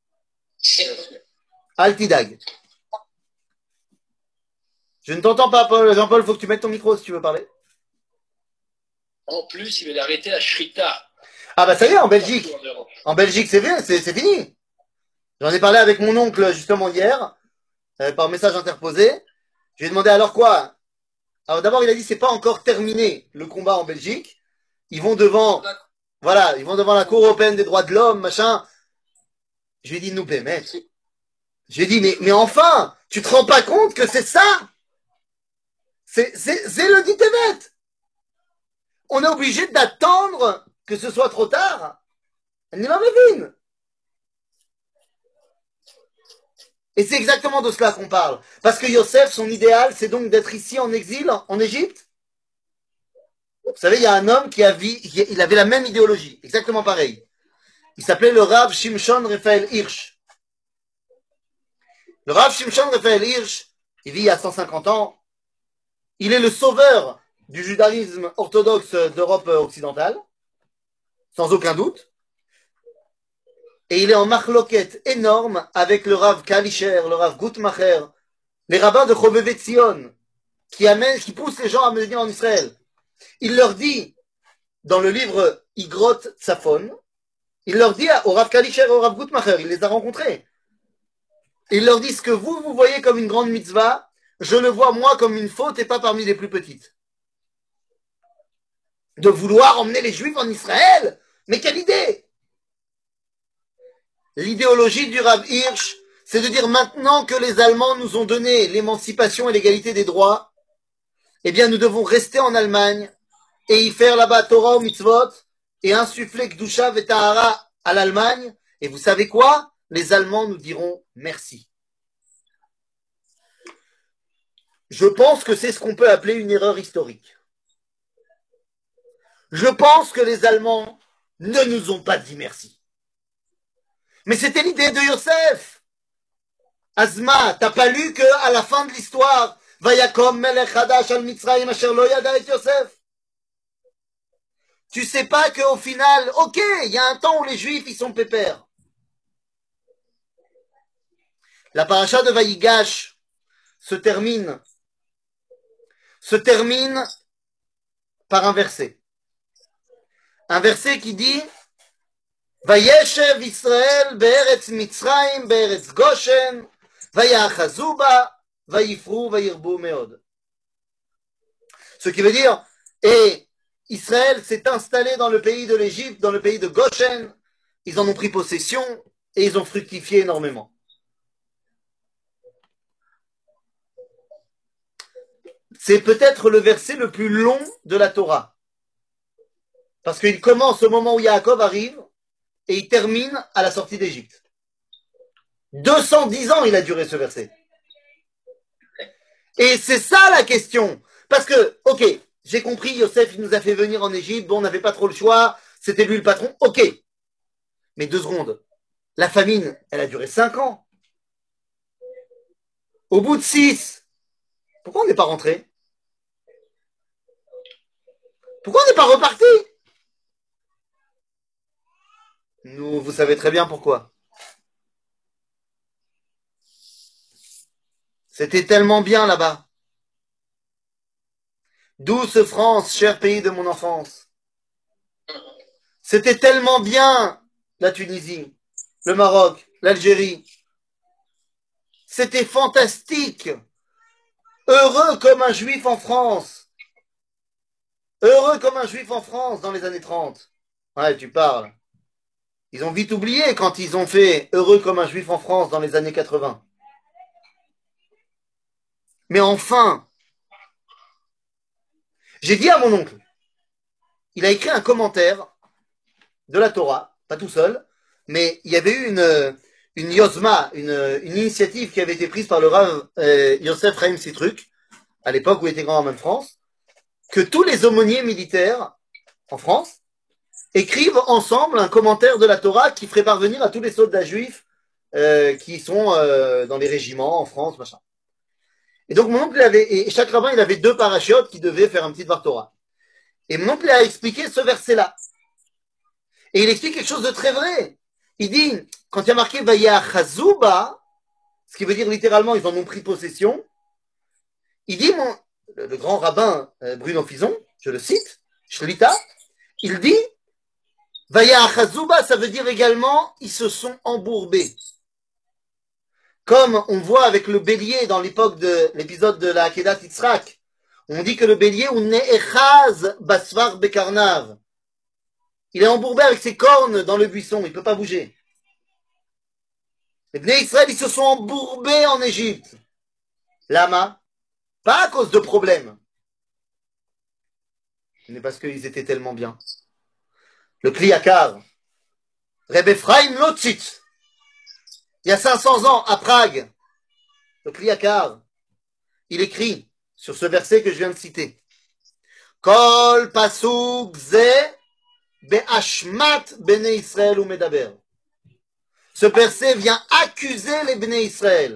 Altidag. Je ne t'entends pas, Paul. Jean-Paul, il faut que tu mettes ton micro si tu veux parler. En plus, il va arrêter la shrita. Ah bah ça y est, en Belgique. En Belgique, c'est bien, c'est fini. J'en ai parlé avec mon oncle justement hier, par message interposé. Je lui ai demandé alors quoi? Alors d'abord, il a dit c'est pas encore terminé le combat en Belgique. Ils vont devant, voilà, ils vont devant la Cour européenne des droits de l'homme, machin. Je lui ai dit nous mais j'ai dit mais enfin, tu te rends pas compte que c'est ça? C'est le dit Tevet. On est obligé d'attendre que ce soit trop tard. Et c'est exactement de cela qu'on parle. Parce que Yosef, son idéal, c'est donc d'être ici en exil, en Égypte. Vous savez, il y a un homme il avait la même idéologie, exactement pareil. Il s'appelait le Rav Shimshon Raphaël Hirsch. Le Rav Shimshon Raphaël Hirsch, il vit il y a 150 ans. Il est le sauveur du judaïsme orthodoxe d'Europe occidentale, sans aucun doute. Et il est en marloquette énorme avec le Rav Kalischer, le Rav Gutmacher, les rabbins de Chovevet Zion, qui poussent les gens à venir en Israël. Il leur dit, dans le livre Igrot Tzafon, il leur dit au Rav Kalischer et au Rav Gutmacher, il les a rencontrés. Et il leur dit, ce que vous voyez comme une grande mitzvah, je le vois moi comme une faute et pas parmi les plus petites. De vouloir emmener les Juifs en Israël, mais quelle idée! L'idéologie du Rav Hirsch, c'est de dire maintenant que les Allemands nous ont donné l'émancipation et l'égalité des droits, eh bien nous devons rester en Allemagne et y faire là-bas Torah ou mitzvot et insuffler Kdusha et Tahara à l'Allemagne. Et vous savez quoi? Les Allemands nous diront merci. Je pense que c'est ce qu'on peut appeler une erreur historique. Je pense que les Allemands ne nous ont pas dit merci. Mais c'était l'idée de Yosef. Azma, t'as pas lu qu'à la fin de l'histoire, Vayakom melech hadash al Mitzrayim asher lo yada et Yosef. Tu sais pas qu'au final, ok, il y a un temps où les Juifs ils sont pépères. La paracha de Vayigash se termine par un verset. Un verset qui dit Vayeshev Israël be'eretz Mitzrayim be'eretz Goshen Vayachazu ba Vayifru Vayirbu meod. Ce qui veut dire, et Israël s'est installé dans le pays de l'Égypte, dans le pays de Goshen, ils en ont pris possession et ils ont fructifié énormément. C'est peut-être le verset le plus long de la Torah. Parce qu'il commence au moment où Yaakov arrive et il termine à la sortie d'Égypte. 210 ans il a duré ce verset. Et c'est ça la question. Parce que, ok, j'ai compris, Yosef il nous a fait venir en Égypte, bon, on n'avait pas trop le choix, c'était lui le patron, ok. Mais 2 secondes, la famine, elle a duré 5 ans. Au bout de 6, pourquoi on n'est pas rentré? Pourquoi on n'est pas reparti? Nous, vous savez très bien pourquoi. C'était tellement bien là-bas. Douce France, cher pays de mon enfance. C'était tellement bien la Tunisie, le Maroc, l'Algérie. C'était fantastique. Heureux comme un juif en France. Heureux comme un juif en France dans les années 30. Ouais, tu parles. Ils ont vite oublié quand ils ont fait heureux comme un juif en France dans les années 80. Mais enfin, j'ai dit à mon oncle, il a écrit un commentaire de la Torah, pas tout seul, mais il y avait eu une yosma, une initiative qui avait été prise par le Rav Yosef Chaim Sitruk, à l'époque où il était grand rabbin de France, que tous les aumôniers militaires en France écrivent ensemble un commentaire de la Torah qui ferait parvenir à tous les soldats juifs qui sont dans les régiments en France, machin. Et donc mon oncle et chaque rabbin il avait 2 parachiotes qui devaient faire un petit Dvar Torah. Et mon oncle a expliqué ce verset-là. Et il explique quelque chose de très vrai. Il dit, quand il y a marqué Vayachazuba, ce qui veut dire littéralement ils en ont pris possession, il dit, le grand rabbin Bruno Fison, je le cite, Shlita, il dit Vayachazuba, ça veut dire également ils se sont embourbés. Comme on voit avec le bélier dans l'épisode de la Akedat Yitzhak, on dit que le bélier, ou ne'echaz basvar bekarnav. Il est embourbé avec ses cornes dans le buisson, il ne peut pas bouger. Les Bnei Israël, ils se sont embourbés en Égypte. Lama, pas à cause de problèmes, mais parce qu'ils étaient tellement bien. Le Kliakar, Reb Ephraim Lotzitz, il y a 500 ans, à Prague, le Kliakar, il écrit sur ce verset que je viens de citer. Kol pasuk ze be'ashmat bnei Israël ou medaber. Ce verset vient accuser les bnei Israël.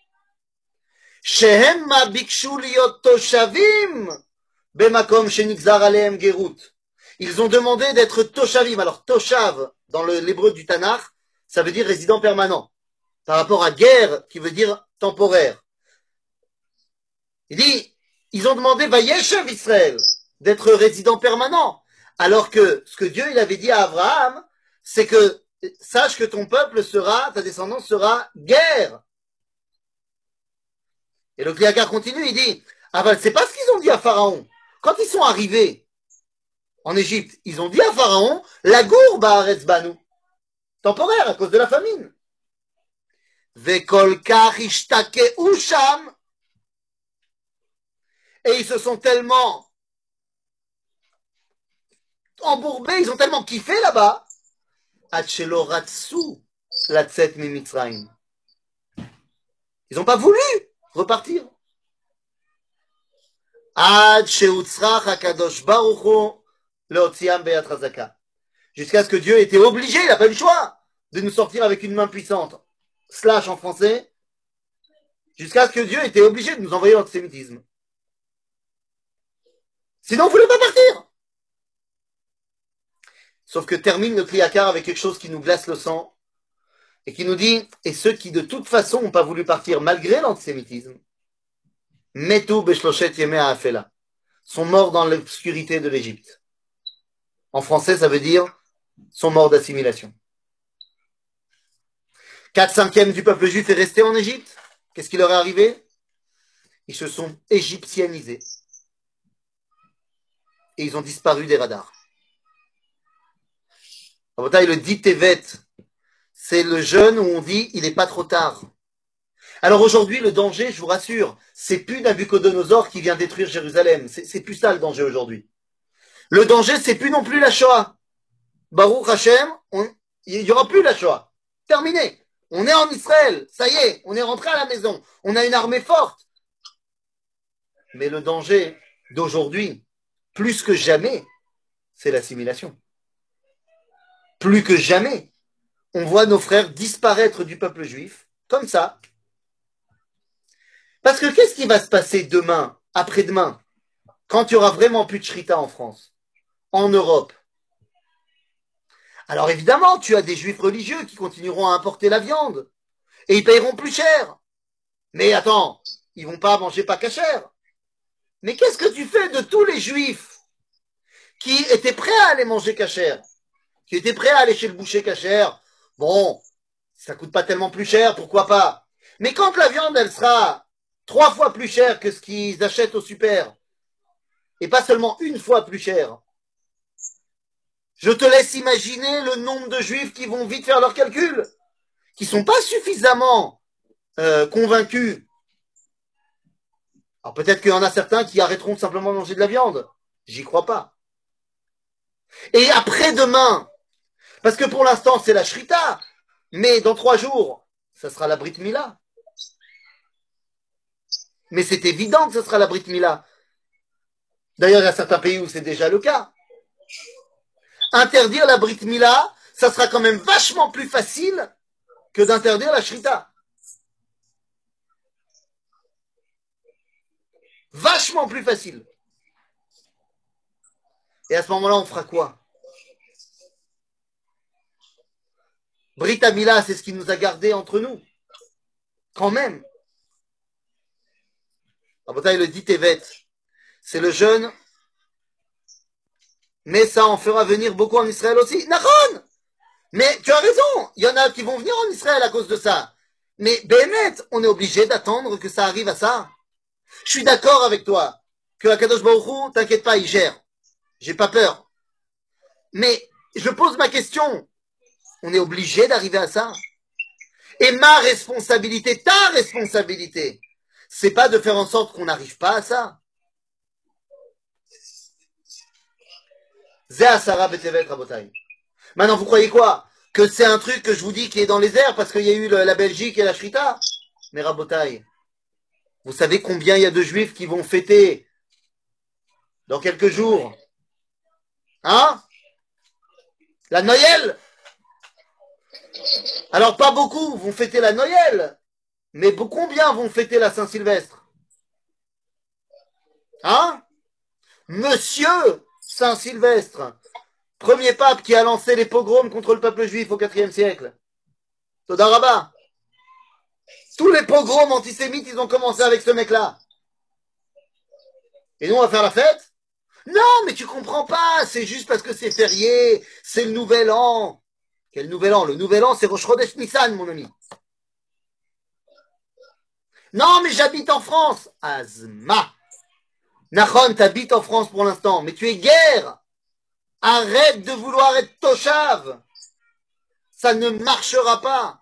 Shehem ma bikshu liot toshavim bemakom shenigzar alehem gerut. Ils ont demandé d'être toshavim. Alors toshav, dans l'hébreu du Tanakh, ça veut dire résident permanent. Par rapport à guerre, qui veut dire temporaire. Il dit, ils ont demandé Vayeshev Israël d'être résident permanent. Alors que ce que Dieu il avait dit à Abraham, c'est que sache que ton peuple sera, ta descendance sera guerre. Et le Kliakar continue, il dit, ah ben, c'est pas ce qu'ils ont dit à Pharaon. Quand ils sont arrivés en Égypte, ils ont dit à Pharaon, la gourbe à Aretzbanu, temporaire à cause de la famine. Vekol kach ishtakeu sham. Et ils se sont tellement embourbés, ils ont tellement kiffé là-bas, Achelo ratsu latzet mimitzraim. Ils n'ont pas voulu repartir. Ad sheutzrach hakadosh baruch hu leotziam beyad chazaka. Jusqu'à ce que Dieu était obligé, il n'a pas eu le choix, de nous sortir avec une main puissante. Slash en français. Jusqu'à ce que Dieu était obligé de nous envoyer l'antisémitisme. Sinon, on ne voulait pas partir. Sauf que termine le Kliakar avec quelque chose qui nous glace le sang et qui nous dit, et ceux qui de toute façon n'ont pas voulu partir malgré l'antisémitisme, Metu beshloshet yemei ha'afela, sont morts dans l'obscurité de l'Égypte. En français, ça veut dire sont morts d'assimilation. 4/5 du peuple juif est resté en Égypte. Qu'est-ce qui leur est arrivé? Ils se sont égyptianisés. Et ils ont disparu des radars. Le dit Tevet, c'est le jeûne où on dit il n'est pas trop tard. Alors aujourd'hui, le danger, je vous rassure, c'est plus Nabucodonosor qui vient détruire Jérusalem. C'est plus ça le danger aujourd'hui. Le danger, c'est plus non plus la Shoah. Baruch Hashem, il n'y aura plus la Shoah. Terminé. On est en Israël. Ça y est, on est rentré à la maison. On a une armée forte. Mais le danger d'aujourd'hui, plus que jamais, c'est l'assimilation. Plus que jamais, on voit nos frères disparaître du peuple juif, comme ça. Parce que qu'est-ce qui va se passer demain, après-demain, quand il y aura vraiment plus de shrita en France, en Europe? Alors évidemment, tu as des juifs religieux qui continueront à importer la viande, et ils paieront plus cher. Mais attends, ils vont pas manger pas cachère. Mais qu'est-ce que tu fais de tous les juifs qui étaient prêts à aller manger cachère, qui étaient prêts à aller chez le boucher cachère? Bon, ça coûte pas tellement plus cher, pourquoi pas? Mais quand la viande, elle sera 3 fois plus chère que ce qu'ils achètent au super, et pas seulement une fois plus cher, je te laisse imaginer le nombre de juifs qui vont vite faire leurs calculs, qui sont pas suffisamment convaincus. Alors peut-être qu'il y en a certains qui arrêteront de simplement manger de la viande. J'y crois pas. Et après-demain, parce que pour l'instant c'est la shrita, mais dans 3 jours, ça sera la Brit Mila. Mais c'est évident que ce sera la Brit Mila. D'ailleurs, il y a certains pays où c'est déjà le cas. Interdire la Brit Mila, ça sera quand même vachement plus facile que d'interdire la shrita. Vachement plus facile. Et à ce moment-là, on fera quoi? Brit Mila, c'est ce qui nous a gardés entre nous. Quand même. Le dit Tevet, c'est le jeûne, mais ça en fera venir beaucoup en Israël aussi. Nahon! Mais tu as raison, il y en a qui vont venir en Israël à cause de ça. Mais Bémet, on est obligé d'attendre que ça arrive à ça. Je suis d'accord avec toi, que Akadosh Baruch Hu, t'inquiète pas, il gère. J'ai pas peur. Mais je pose ma question. On est obligé d'arriver à ça. Et ma responsabilité, ta responsabilité, c'est pas de faire en sorte qu'on n'arrive pas à ça. Zé Asara Betevet Rabotai. Maintenant, vous croyez quoi? Que c'est un truc que je vous dis qui est dans les airs parce qu'il y a eu la Belgique et la Shrita? Mais Rabotai, vous savez combien il y a de juifs qui vont fêter dans quelques jours? Hein? La Noël? Alors, pas beaucoup vont fêter la Noël, mais combien vont fêter la Saint-Sylvestre? Hein? Monsieur Saint-Sylvestre, premier pape qui a lancé les pogroms contre le peuple juif au IVe siècle. Toda Rabba. Tous les pogroms antisémites, ils ont commencé avec ce mec-là. Et nous, on va faire la fête? Non, mais tu comprends pas, c'est juste parce que c'est férié, c'est le nouvel an. Quel nouvel an? Le nouvel an, c'est Rosh Chodesh Nissan, mon ami. Non, mais j'habite en France. Azma. Nahon, t'habites en France pour l'instant, mais tu es guerre. Arrête de vouloir être Toshav. Ça ne marchera pas.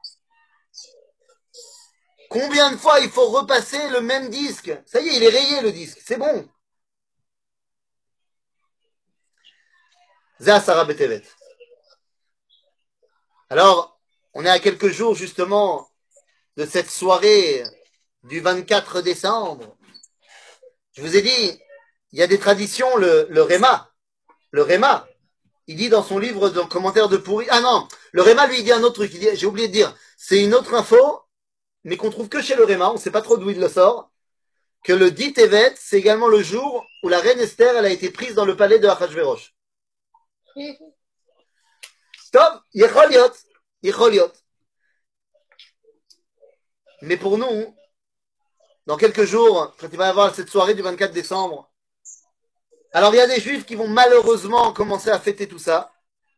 Combien de fois il faut repasser le même disque? Ça y est, il est rayé le disque, c'est bon. Zah Sarah Betevet. Alors, on est à quelques jours justement de cette soirée du 24 décembre. Je vous ai dit, il y a des traditions, le Réma, il dit dans son livre de commentaire de pourri, ah non, le Réma lui il dit un autre truc, il dit, j'ai oublié de dire, c'est une autre info, mais qu'on trouve que chez le Réma, on ne sait pas trop d'où il le sort, que le 10 Tevet, c'est également le jour où la reine Esther, elle a été prise dans le palais de Achashverosh. Stop, Yecholiot. Mais pour nous, dans quelques jours, quand il va y avoir cette soirée du 24 décembre, alors il y a des juifs qui vont malheureusement commencer à fêter tout ça.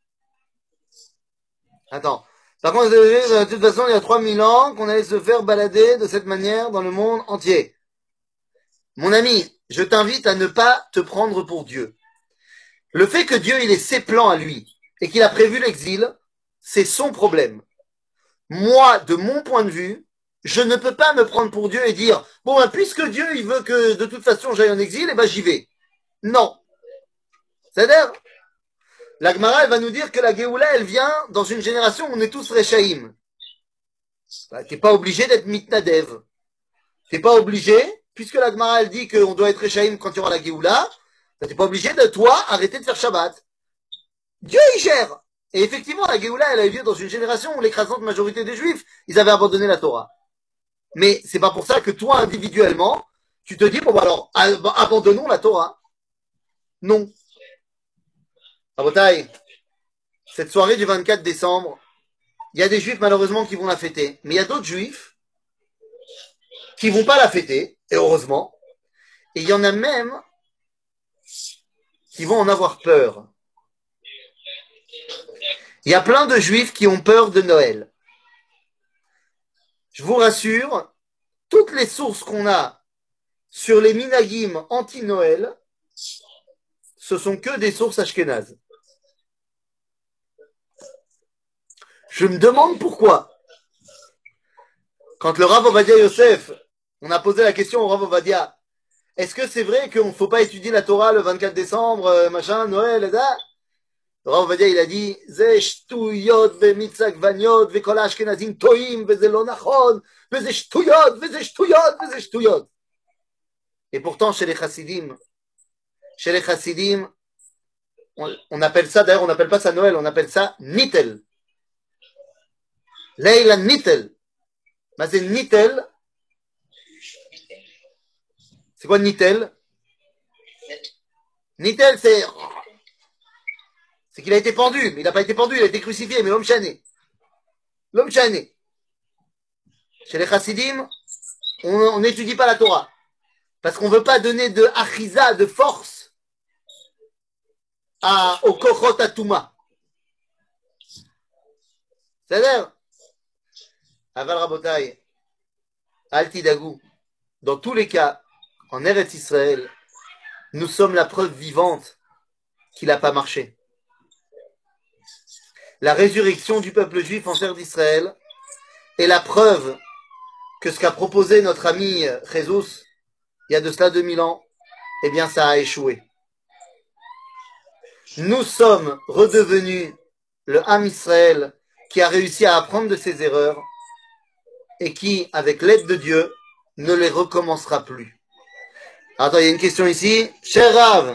Attends. Par contre, de toute façon, il y a 3000 ans qu'on allait se faire balader de cette manière dans le monde entier. Mon ami, je t'invite à ne pas te prendre pour Dieu. Le fait que Dieu il ait ses plans à lui et qu'il a prévu l'exil, c'est son problème. Moi, de mon point de vue, je ne peux pas me prendre pour Dieu et dire bon, ben, puisque Dieu il veut que de toute façon j'aille en exil, et ben j'y vais. Non. C'est-à-dire, la Gemara elle va nous dire que la Géoula elle vient dans une génération où on est tous Rechaïm. Bah, t'es pas obligé d'être Mitnadev. T'es pas obligé, puisque la Gemara elle dit qu'on doit être Rechaïm quand il y aura la Géoula, t'es pas obligé de toi arrêter de faire Shabbat. Dieu il gère. Et effectivement, la Géoula elle a eu lieu dans une génération où l'écrasante majorité des Juifs, ils avaient abandonné la Torah. Mais c'est pas pour ça que toi, individuellement, tu te dis, bon, bah alors, abandonnons la Torah. Non. Rabotai, cette soirée du 24 décembre, il y a des juifs, malheureusement, qui vont la fêter. Mais il y a d'autres juifs qui vont pas la fêter, et heureusement. Et il y en a même qui vont en avoir peur. Il y a plein de juifs qui ont peur de Noël. Je vous rassure, toutes les sources qu'on a sur les minagim anti-Noël, ce sont que des sources ashkénazes. Je me demande pourquoi. Quand le Rav Ovadia Yosef, on a posé la question au Rav Ovadia, est-ce que c'est vrai qu'on ne faut pas étudier la Torah le 24 décembre, machin, Noël, et ça? Le Rav Ovadia, il a dit, Ze shtuyot ve vaniot ve kol ashkenazim toim ve ze lo nachon ve ze shtuyot ve ze shtuyot ve ze shtuyot. Et pourtant, chez les chassidim, on appelle ça, d'ailleurs, on n'appelle pas ça Noël, on appelle ça Nitel. Leila Nitel. Mais c'est Nitel. C'est quoi Nitel? Nitel, c'est qu'il a été pendu, mais il n'a pas été pendu, il a été crucifié, mais l'homme chané. L'homme chané. Chez les chassidim, on n'étudie pas la Torah. Parce qu'on ne veut pas donner de achiza, de force, au kochot atuma. C'est-à-dire, Aval Rabotai, Al Tidagou, dans tous les cas, en Eretz Israël, nous sommes la preuve vivante qu'il n'a pas marché. La résurrection du peuple juif en terre d'Israël est la preuve que ce qu'a proposé notre ami Jésus il y a de cela 2000 ans, eh bien ça a échoué. Nous sommes redevenus le Ham Israël qui a réussi à apprendre de ses erreurs et qui, avec l'aide de Dieu, ne les recommencera plus. Attends, il y a une question ici. Cher Rav,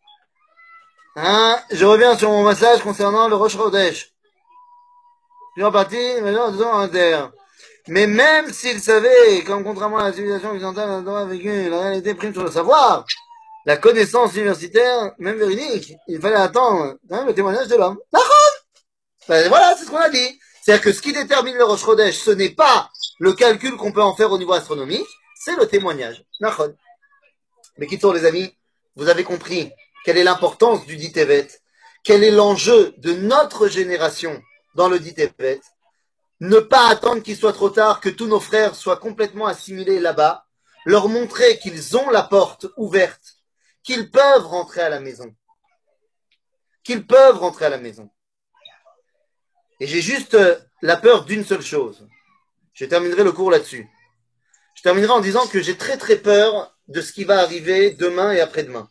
je reviens sur mon message concernant le Rosh Chodesh. Je suis en partie, maintenant, disons en terre. Mais même s'il savait, comme contrairement à la civilisation occidentale, la Torah a vécu, la réalité prime sur le savoir, la connaissance universitaire, même véridique, il fallait attendre quand même le témoignage de l'homme. Ben, voilà, c'est ce qu'on a dit. C'est-à-dire que ce qui détermine le Rosh Chodesh, ce n'est pas le calcul qu'on peut en faire au niveau astronomique, c'est le témoignage. Nachon. Mais qui sont les amis, vous avez compris quelle est l'importance du dit Tevet, quel est l'enjeu de notre génération dans le dit Tevet. ne pas attendre qu'il soit trop tard, que tous nos frères soient complètement assimilés là-bas, leur montrer qu'ils ont la porte ouverte, qu'ils peuvent rentrer à la maison. Qu'ils peuvent rentrer à la maison. Et j'ai juste la peur d'une seule chose. Je terminerai le cours là-dessus. Je terminerai en disant que j'ai très très peur de ce qui va arriver demain et après-demain.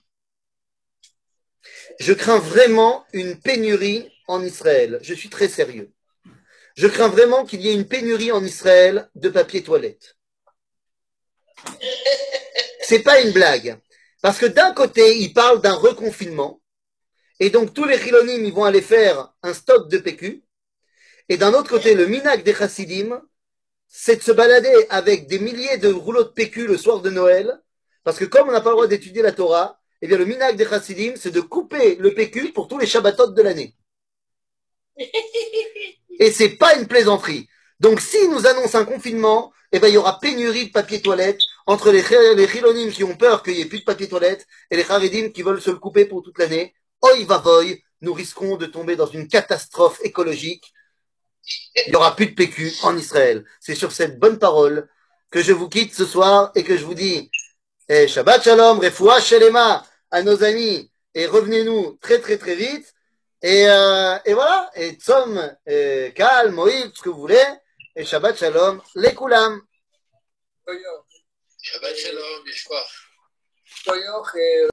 Je crains vraiment une pénurie en Israël. Je suis très sérieux. Je crains vraiment qu'il y ait une pénurie en Israël de papier toilette. C'est pas une blague. Parce que d'un côté, ils parlent d'un reconfinement. Et donc tous les chilonim, ils vont aller faire un stock de PQ. Et d'un autre côté, le minag des chassidim, c'est de se balader avec des milliers de rouleaux de PQ le soir de Noël. Parce que comme on n'a pas le droit d'étudier la Torah, eh bien le minag des chassidim, c'est de couper le PQ pour tous les Shabbatot de l'année. Et c'est pas une plaisanterie. Donc s'ils nous annoncent un confinement, eh ben il y aura pénurie de papier toilette entre les chilonim qui ont peur qu'il n'y ait plus de papier toilette et les charedim qui veulent se le couper pour toute l'année. Oi va voy, nous risquons de tomber dans une catastrophe écologique. Il n'y aura plus de PQ en Israël. C'est sur cette bonne parole que je vous quitte ce soir et que je vous dis Shabbat Shalom, Refoua Shelema à nos amis et revenez-nous très très très vite. Et voilà, et Tzom, Kal, Moïd, ce que vous voulez, et Shabbat Shalom, les Koulam. Shabbat Shalom, Yeshua.